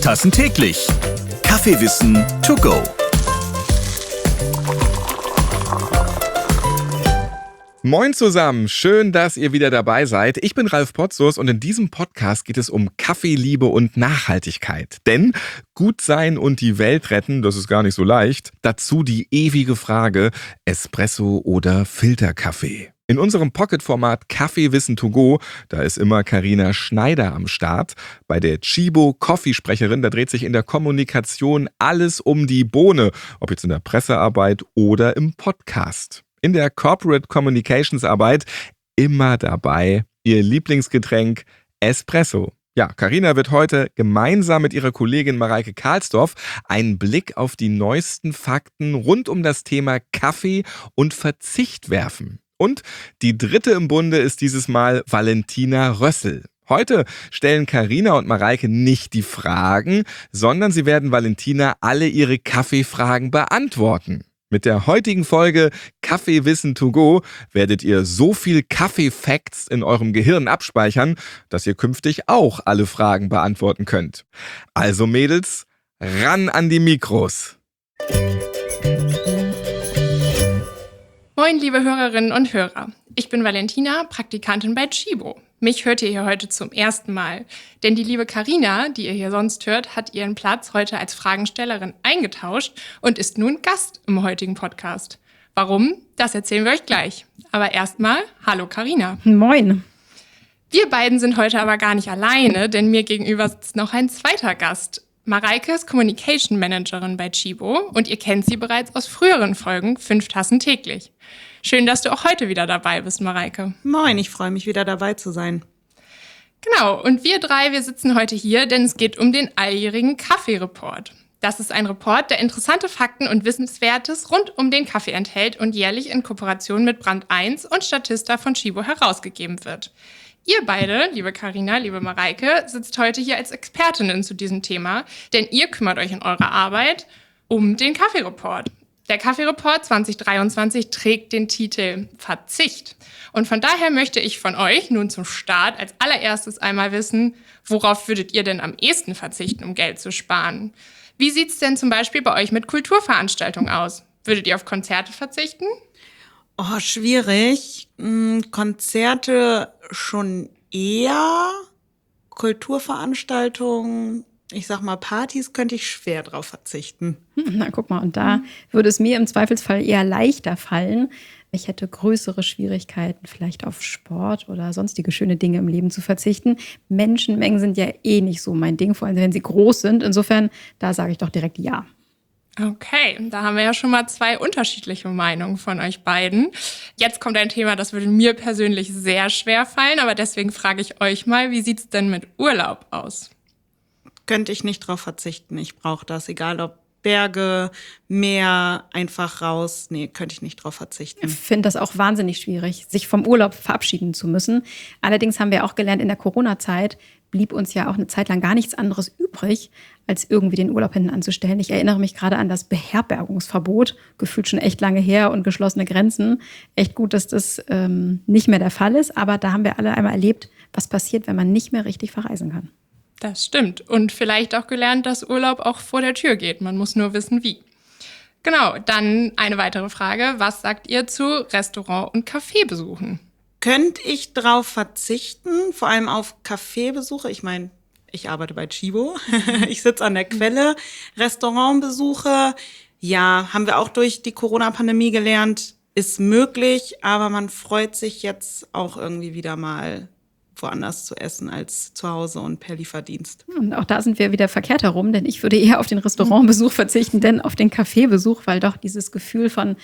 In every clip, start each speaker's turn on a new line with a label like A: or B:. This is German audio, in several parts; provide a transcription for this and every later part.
A: Tassen täglich. Kaffeewissen to go.
B: Moin zusammen, schön, dass ihr wieder dabei seid. Ich bin Ralf Potzus und in diesem Podcast geht es um Kaffeeliebe und Nachhaltigkeit. Denn gut sein und die Welt retten, das ist gar nicht so leicht. Dazu die ewige Frage, Espresso oder Filterkaffee? In unserem Pocket-Format Kaffeewissen to go, da ist immer Carina Schneider am Start. Bei der Chibo Coffee-Sprecherin, da dreht sich in der Kommunikation alles um die Bohne, ob jetzt in der Pressearbeit oder im Podcast. In der Corporate Communications Arbeit immer dabei ihr Lieblingsgetränk Espresso. Ja, Carina wird heute gemeinsam mit ihrer Kollegin Mareike Karlsdorf einen Blick auf die neuesten Fakten rund um das Thema Kaffee und Verzicht werfen. Und die dritte im Bunde ist dieses Mal Valentina Rössel. Heute stellen Carina und Mareike nicht die Fragen, sondern sie werden Valentina alle ihre Kaffeefragen beantworten. Mit der heutigen Folge Kaffeewissen to go werdet ihr so viel Kaffee-Facts in eurem Gehirn abspeichern, dass ihr künftig auch alle Fragen beantworten könnt. Also Mädels, ran an die Mikros.
C: Moin, liebe Hörerinnen und Hörer. Ich bin Valentina, Praktikantin bei Chibo. Mich hört ihr hier heute zum ersten Mal. Denn die liebe Carina, die ihr hier sonst hört, hat ihren Platz heute als Fragenstellerin eingetauscht und ist nun Gast im heutigen Podcast. Warum? Das erzählen wir euch gleich. Aber erstmal, hallo Carina.
D: Moin.
C: Wir beiden sind heute aber gar nicht alleine, denn mir gegenüber sitzt noch ein zweiter Gast. Mareike ist Communication Managerin bei Chibo und ihr kennt sie bereits aus früheren Folgen 5 Tassen täglich. Schön, dass du auch heute wieder dabei bist, Mareike.
D: Moin, ich freue mich, wieder dabei zu sein.
C: Genau, und wir sitzen heute hier, denn es geht um den alljährigen Kaffee-Report. Das ist ein Report, der interessante Fakten und Wissenswertes rund um den Kaffee enthält und jährlich in Kooperation mit Brand 1 und Statista von Chibo herausgegeben wird. Ihr beide, liebe Carina, liebe Mareike, sitzt heute hier als Expertinnen zu diesem Thema, denn ihr kümmert euch in eurer Arbeit um den Kaffee-Report. Der Kaffee-Report 2023 trägt den Titel Verzicht. Und von daher möchte ich von euch nun zum Start als allererstes einmal wissen, worauf würdet ihr denn am ehesten verzichten, um Geld zu sparen? Wie sieht's denn zum Beispiel bei euch mit Kulturveranstaltungen aus? Würdet ihr auf Konzerte verzichten?
D: Oh, schwierig. Konzerte schon eher. Kulturveranstaltungen, ich sag mal Partys, könnte ich schwer drauf verzichten.
E: Na, guck mal, und da würde es mir im Zweifelsfall eher leichter fallen. Ich hätte größere Schwierigkeiten, vielleicht auf Sport oder sonstige schöne Dinge im Leben zu verzichten. Menschenmengen sind ja eh nicht so mein Ding, vor allem wenn sie groß sind. Insofern, da sage ich doch direkt ja.
C: Okay, da haben wir ja schon mal 2 unterschiedliche Meinungen von euch beiden. Jetzt kommt ein Thema, das würde mir persönlich sehr schwer fallen, aber deswegen frage ich euch mal, wie sieht's denn mit Urlaub aus?
D: Könnte ich nicht drauf verzichten. Ich brauche das, egal ob Berge, Meer, einfach raus. Nee, könnte ich nicht drauf verzichten.
E: Ich finde das auch wahnsinnig schwierig, sich vom Urlaub verabschieden zu müssen. Allerdings haben wir auch gelernt, in der Corona-Zeit blieb uns ja auch eine Zeit lang gar nichts anderes übrig, als irgendwie den Urlaub hinten anzustellen. Ich erinnere mich gerade an das Beherbergungsverbot, gefühlt schon echt lange her und geschlossene Grenzen. Echt gut, dass das nicht mehr der Fall ist, aber da haben wir alle einmal erlebt, was passiert, wenn man nicht mehr richtig verreisen kann.
C: Das stimmt. Und vielleicht auch gelernt, dass Urlaub auch vor der Tür geht. Man muss nur wissen, wie. Genau, dann eine weitere Frage. Was sagt ihr zu Restaurant- und Kaffeebesuchen?
D: Könnte ich drauf verzichten, vor allem auf Kaffeebesuche? Ich meine, ich arbeite bei Chibo. Ich sitze an der Quelle. Restaurantbesuche, ja, haben wir auch durch die Corona-Pandemie gelernt, ist möglich, aber man freut sich jetzt auch irgendwie wieder mal woanders zu essen als zu Hause und per Lieferdienst.
E: Und auch da sind wir wieder verkehrt herum, denn ich würde eher auf den Restaurantbesuch verzichten, denn auf den Kaffeebesuch, weil doch dieses Gefühl von,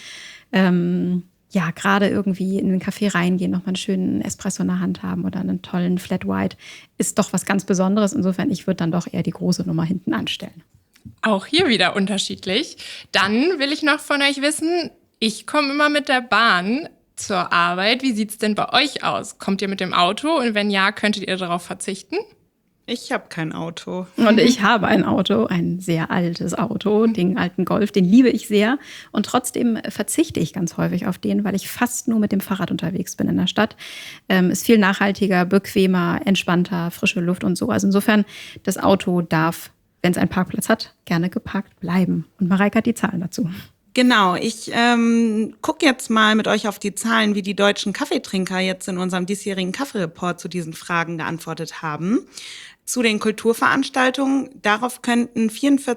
E: gerade irgendwie in den Café reingehen, nochmal einen schönen Espresso in der Hand haben oder einen tollen Flat White, ist doch was ganz Besonderes. Insofern, ich würde dann doch eher die große Nummer hinten anstellen.
C: Auch hier wieder unterschiedlich. Dann will ich noch von euch wissen, ich komme immer mit der Bahn zur Arbeit. Wie sieht's denn bei euch aus? Kommt ihr mit dem Auto? Und wenn ja, könntet ihr darauf verzichten?
D: Ich habe kein Auto.
E: Und ich habe ein Auto, ein sehr altes Auto, den alten Golf, den liebe ich sehr. Und trotzdem verzichte ich ganz häufig auf den, weil ich fast nur mit dem Fahrrad unterwegs bin in der Stadt. Ist viel nachhaltiger, bequemer, entspannter, frische Luft und so. Also insofern, das Auto darf wenn es einen Parkplatz hat, gerne geparkt bleiben. Und Mareike hat die Zahlen dazu.
D: Genau, ich gucke jetzt mal mit euch auf die Zahlen, wie die deutschen Kaffeetrinker jetzt in unserem diesjährigen Kaffeereport zu diesen Fragen geantwortet haben. Zu den Kulturveranstaltungen, darauf könnten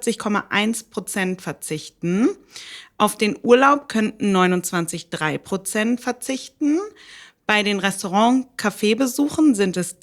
D: 44,1% verzichten. Auf den Urlaub könnten 29,3% verzichten. Bei den Restaurant-Kaffeebesuchen sind es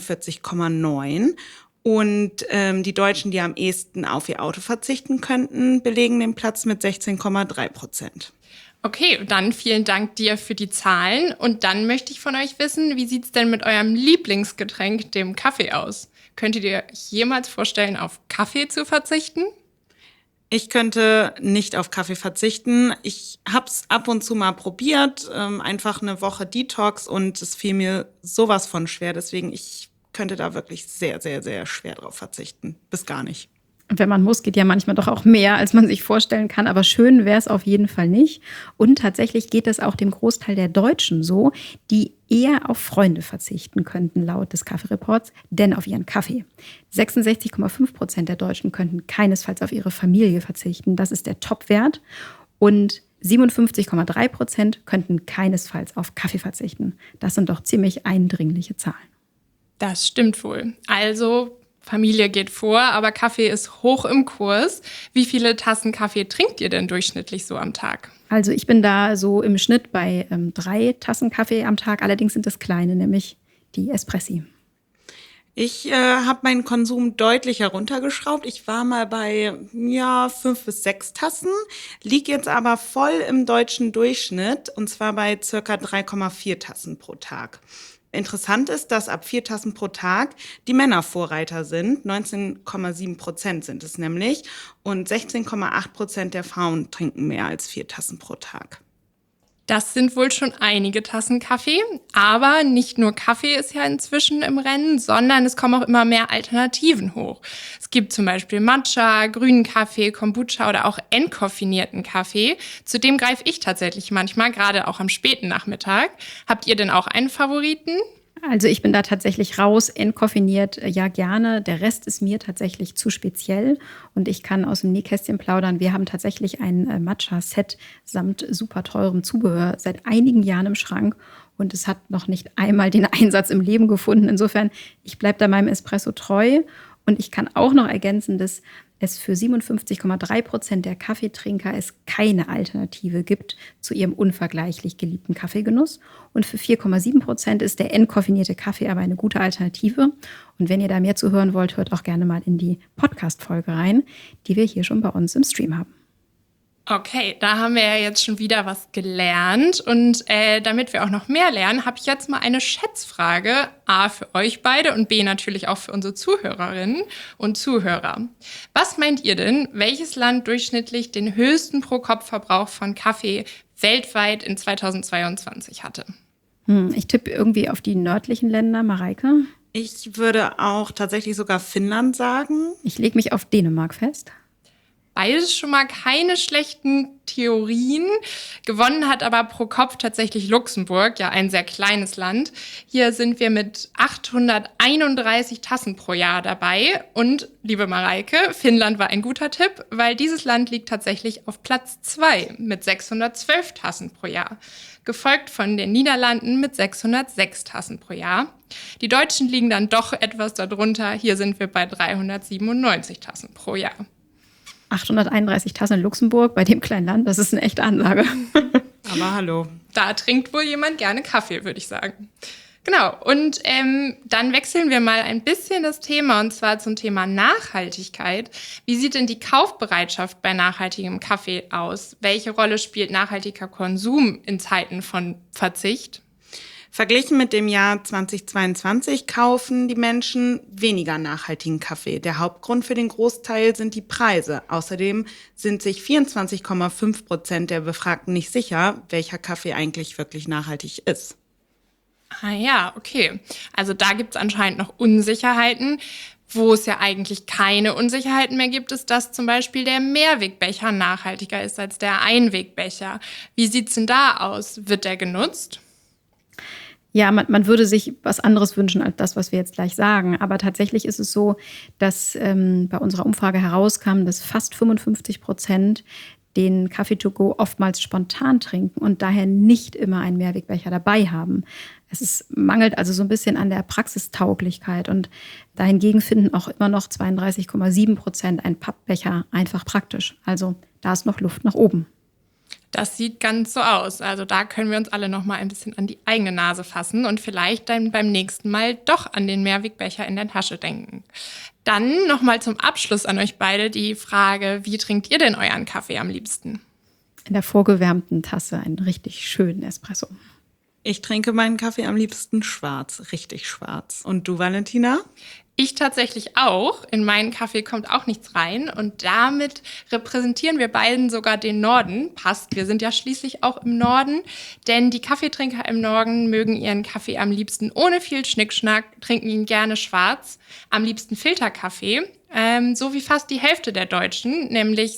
D: 43,9%. Und die Deutschen, die am ehesten auf ihr Auto verzichten könnten, belegen den Platz mit 16,3%.
C: Okay, dann vielen Dank dir für die Zahlen. Und dann möchte ich von euch wissen, wie sieht's denn mit eurem Lieblingsgetränk, dem Kaffee, aus? Könntet ihr euch jemals vorstellen, auf Kaffee zu verzichten?
D: Ich könnte nicht auf Kaffee verzichten. Ich habe es ab und zu mal probiert, einfach eine Woche Detox, und es fiel mir sowas von schwer. Deswegen, ich könnte da wirklich sehr, sehr, sehr schwer drauf verzichten. Bis gar nicht.
E: Und wenn man muss, geht ja manchmal doch auch mehr, als man sich vorstellen kann. Aber schön wäre es auf jeden Fall nicht. Und tatsächlich geht es auch dem Großteil der Deutschen so, die eher auf Freunde verzichten könnten, laut des Kaffeereports, denn auf ihren Kaffee. 66,5% der Deutschen könnten keinesfalls auf ihre Familie verzichten. Das ist der Topwert. Und 57,3% könnten keinesfalls auf Kaffee verzichten. Das sind doch ziemlich eindringliche Zahlen.
C: Das stimmt wohl. Also, Familie geht vor, aber Kaffee ist hoch im Kurs. Wie viele Tassen Kaffee trinkt ihr denn durchschnittlich so am Tag?
E: Also ich bin da so im Schnitt bei 3 Tassen Kaffee am Tag. Allerdings sind das kleine, nämlich die Espressi.
D: Ich habe meinen Konsum deutlich heruntergeschraubt. Ich war mal bei 5 bis 6 Tassen, lieg jetzt aber voll im deutschen Durchschnitt, und zwar bei circa 3,4 Tassen pro Tag. Interessant ist, dass ab 4 Tassen pro Tag die Männer Vorreiter sind. 19,7% sind es nämlich. Und 16,8% der Frauen trinken mehr als 4 Tassen pro Tag.
C: Das sind wohl schon einige Tassen Kaffee. Aber nicht nur Kaffee ist ja inzwischen im Rennen, sondern es kommen auch immer mehr Alternativen hoch. Es gibt zum Beispiel Matcha, grünen Kaffee, Kombucha oder auch entkoffinierten Kaffee. Zu dem greife ich tatsächlich manchmal, gerade auch am späten Nachmittag. Habt ihr denn auch einen Favoriten?
E: Also ich bin da tatsächlich raus, entkoffiniert, ja gerne. Der Rest ist mir tatsächlich zu speziell und ich kann aus dem Nähkästchen plaudern. Wir haben tatsächlich ein Matcha-Set samt super teurem Zubehör seit einigen Jahren im Schrank und es hat noch nicht einmal den Einsatz im Leben gefunden. Insofern, ich bleibe da meinem Espresso treu und ich kann auch noch ergänzen, dass es für 57,3% der Kaffeetrinker es keine Alternative gibt zu ihrem unvergleichlich geliebten Kaffeegenuss. Und für 4,7% ist der entkoffinierte Kaffee aber eine gute Alternative. Und wenn ihr da mehr zu hören wollt, hört auch gerne mal in die Podcast-Folge rein, die wir hier schon bei uns im Stream haben.
C: Okay, da haben wir ja jetzt schon wieder was gelernt und damit wir auch noch mehr lernen, habe ich jetzt mal eine Schätzfrage, A für euch beide und B natürlich auch für unsere Zuhörerinnen und Zuhörer. Was meint ihr denn, welches Land durchschnittlich den höchsten Pro-Kopf-Verbrauch von Kaffee weltweit in 2022 hatte?
E: Ich tippe irgendwie auf die nördlichen Länder, Mareike.
D: Ich würde auch tatsächlich sogar Finnland sagen.
E: Ich lege mich auf Dänemark fest.
C: Beides schon mal keine schlechten Theorien. Gewonnen hat aber pro Kopf tatsächlich Luxemburg, ja ein sehr kleines Land. Hier sind wir mit 831 Tassen pro Jahr dabei. Und, liebe Mareike, Finnland war ein guter Tipp, weil dieses Land liegt tatsächlich auf Platz 2 mit 612 Tassen pro Jahr. Gefolgt von den Niederlanden mit 606 Tassen pro Jahr. Die Deutschen liegen dann doch etwas darunter. Hier sind wir bei 397 Tassen pro Jahr.
E: 831 Tassen in Luxemburg, bei dem kleinen Land, das ist eine echte Ansage.
D: Aber hallo.
C: Da trinkt wohl jemand gerne Kaffee, würde ich sagen. Genau, und dann wechseln wir mal ein bisschen das Thema, und zwar zum Thema Nachhaltigkeit. Wie sieht denn die Kaufbereitschaft bei nachhaltigem Kaffee aus? Welche Rolle spielt nachhaltiger Konsum in Zeiten von Verzicht?
D: Verglichen mit dem Jahr 2022 kaufen die Menschen weniger nachhaltigen Kaffee. Der Hauptgrund für den Großteil sind die Preise. Außerdem sind sich 24,5% der Befragten nicht sicher, welcher Kaffee eigentlich wirklich nachhaltig ist.
C: Ah ja, okay. Also da gibt es anscheinend noch Unsicherheiten. Wo es ja eigentlich keine Unsicherheiten mehr gibt, ist, dass zum Beispiel der Mehrwegbecher nachhaltiger ist als der Einwegbecher. Wie sieht's denn da aus? Wird der genutzt?
E: Ja, man würde sich was anderes wünschen als das, was wir jetzt gleich sagen. Aber tatsächlich ist es so, dass bei unserer Umfrage herauskam, dass fast 55% den Kaffee to go oftmals spontan trinken und daher nicht immer einen Mehrwegbecher dabei haben. Mangelt also so ein bisschen an der Praxistauglichkeit und dahingegen finden auch immer noch 32,7% einen Pappbecher einfach praktisch. Also da ist noch Luft nach oben.
C: Das sieht ganz so aus. Also da können wir uns alle noch mal ein bisschen an die eigene Nase fassen und vielleicht dann beim nächsten Mal doch an den Mehrwegbecher in der Tasche denken. Dann noch mal zum Abschluss an euch beide die Frage, wie trinkt ihr denn euren Kaffee am liebsten?
E: In der vorgewärmten Tasse einen richtig schönen Espresso.
D: Ich trinke meinen Kaffee am liebsten schwarz, richtig schwarz. Und du, Valentina?
C: Ich tatsächlich auch. In meinen Kaffee kommt auch nichts rein. Und damit repräsentieren wir beiden sogar den Norden. Passt, wir sind ja schließlich auch im Norden. Denn die Kaffeetrinker im Norden mögen ihren Kaffee am liebsten ohne viel Schnickschnack, trinken ihn gerne schwarz, am liebsten Filterkaffee. So wie fast die Hälfte der Deutschen, nämlich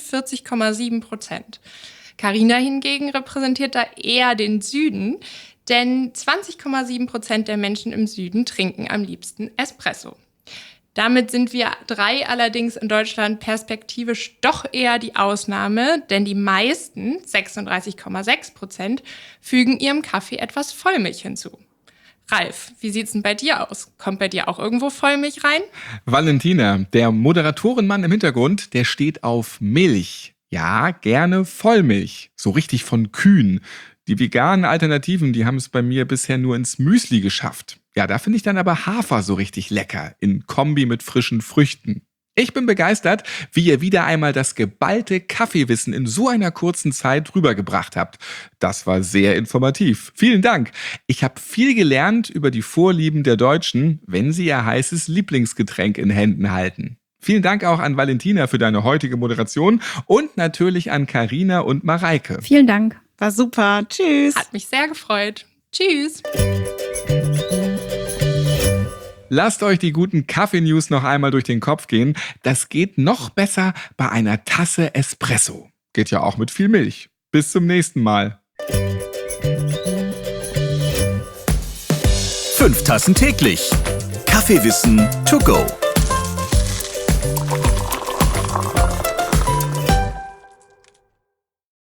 C: 46,7%. Carina hingegen repräsentiert da eher den Süden, denn 20,7% der Menschen im Süden trinken am liebsten Espresso. Damit sind wir 3 allerdings in Deutschland perspektivisch doch eher die Ausnahme, denn die meisten, 36,6%, fügen ihrem Kaffee etwas Vollmilch hinzu. Ralf, wie sieht's denn bei dir aus? Kommt bei dir auch irgendwo Vollmilch rein?
B: Valentina, der Moderatorenmann im Hintergrund, der steht auf Milch. Ja, gerne Vollmilch. So richtig von Kühen. Die veganen Alternativen, die haben es bei mir bisher nur ins Müsli geschafft. Ja, da finde ich dann aber Hafer so richtig lecker, in Kombi mit frischen Früchten. Ich bin begeistert, wie ihr wieder einmal das geballte Kaffeewissen in so einer kurzen Zeit rübergebracht habt. Das war sehr informativ. Vielen Dank. Ich habe viel gelernt über die Vorlieben der Deutschen, wenn sie ihr heißes Lieblingsgetränk in Händen halten. Vielen Dank auch an Valentina für deine heutige Moderation und natürlich an Carina und Mareike.
E: Vielen Dank.
D: War super. Tschüss.
C: Hat mich sehr gefreut. Tschüss.
B: Lasst euch die guten Kaffee-News noch einmal durch den Kopf gehen. Das geht noch besser bei einer Tasse Espresso. Geht ja auch mit viel Milch. Bis zum nächsten Mal.
A: 5 Tassen täglich. Kaffeewissen to go.